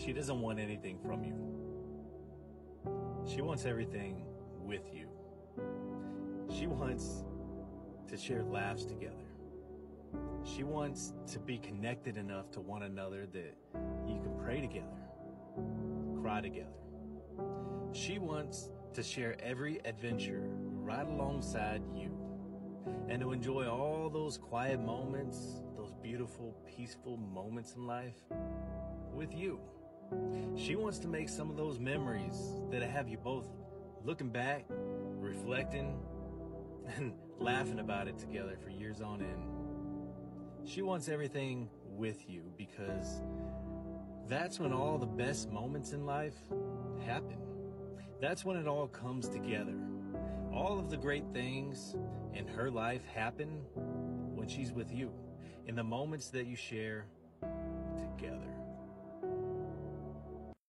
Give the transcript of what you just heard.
She doesn't want anything from you. She wants everything with you. She wants to share laughs together. She wants to be connected enough to one another that you can pray together, cry together. She wants to share every adventure right alongside you and to enjoy all those quiet moments, those beautiful, peaceful moments in life with you. She wants to make some of those memories that have you both looking back, reflecting, and laughing about it together for years on end. She wants everything with you because that's when all the best moments in life happen. That's when it all comes together. All of the great things in her life happen when she's with you, in the moments that you share together.